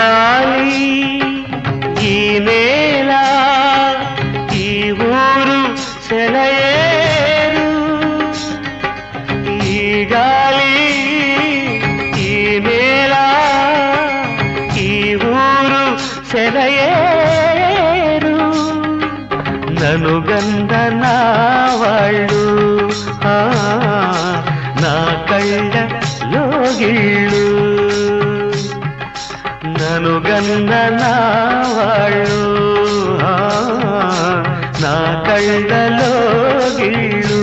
గాలి ఈ నేల ఈ ఊరు సెలయేరు ఈ గాలి ఈ నేల ఈ ఊరు సెలయేరు నను గంధ నా వాళ్ళు నా కళ్ళ లోగిళ్ళు నను గంధ నా వాళ్ళు నా కళ్ళ లోగిళ్ళు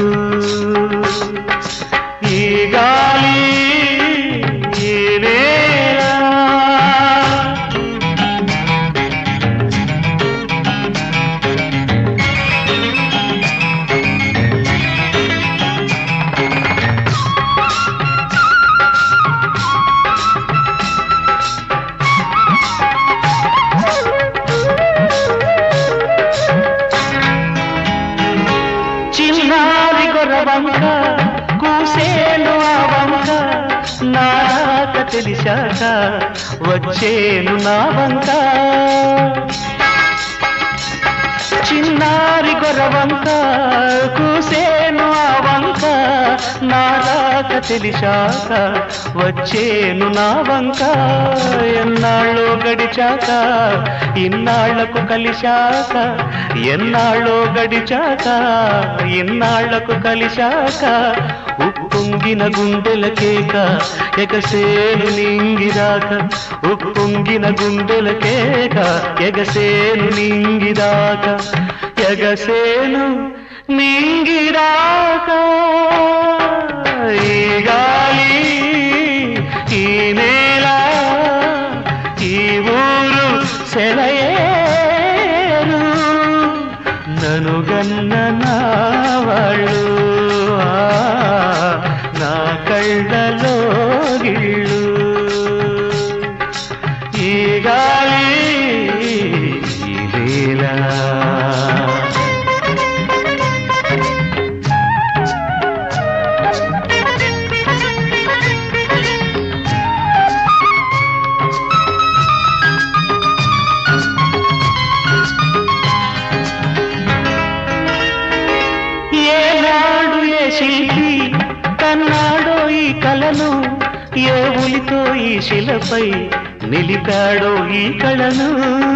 ఈ గాలి ఈ నేల చిన్నారి గొర్రవంక కూసేను ఆ వంక నాక తెలిసాక వచ్చేను నా వంక చిన్నారి గొర్రవంక కూసేను ఆ వంక నాక తెలిసాక వచ్చేను నా వంక ఎన్నాళ్ళో గడిచాక ఇన్నాళ్లకు కలిశాక ఎన్నాళ్ళో గడిచాక ఇన్నాళ్లకు కలిశాక ఉప్పొంగిన గుండెల కేక ఎగసేను నింగిదాక ఉప్పొంగిన గుండెల కేక ఎగసేను నింగిదాక ఎగసేను నింగిదాక ఈ గాలి ఈ నేల ఈ ఊరు సెలయేరు నను గన్న నా వాళ్ళు నా కళ్ళలో గిళ్ళు ఈ గాలి ఈ నేల శిల్పి కన్నాడో ఈ కళను ఏ ఉలితో ఈ శిలపై నిలిపాడో ఈ కళను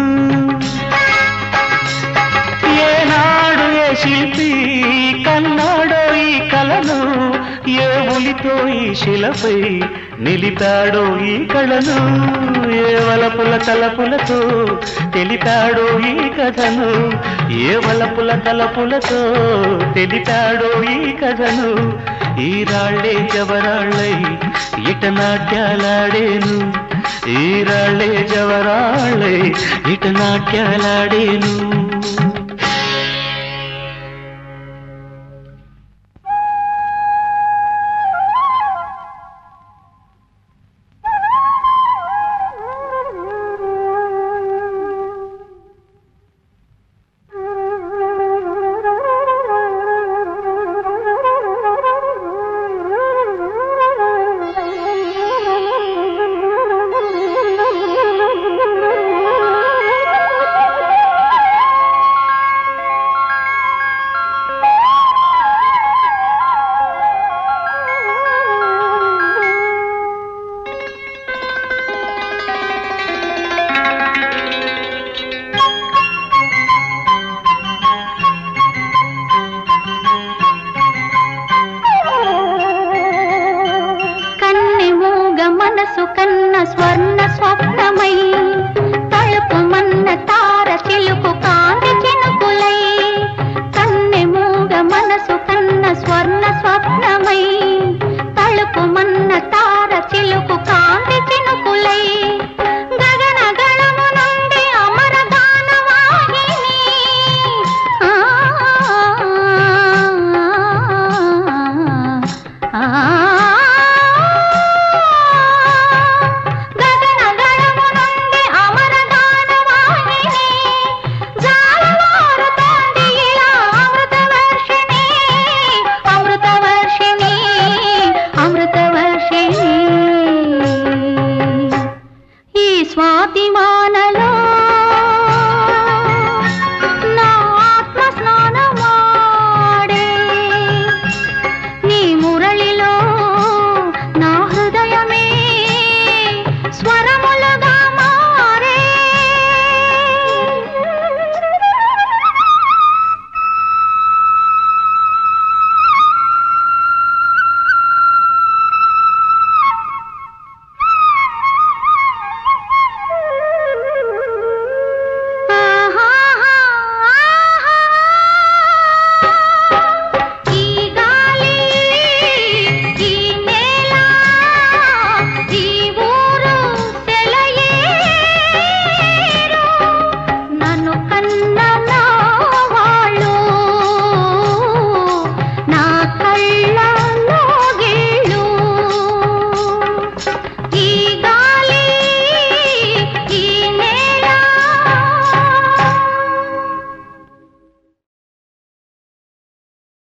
ఏనాడు ఏ శిల్పి కన్నాడో ఈ కళను ఏ ఉలితో ఈ శిలపై నిలిపాడో ఈ కళను ఏ వలపుల తలపులతో తెలిపాడో ఈ కథను ఏ వలపుల తలపులతో తెలిపాడో ఈ కథను ఈ రాళ్ళే జవరాళ్ళై ఇట నాట్యాలాడేను ఈ రాళ్ళే జవరాళ్ళై ఇట నాట్యాలాడేను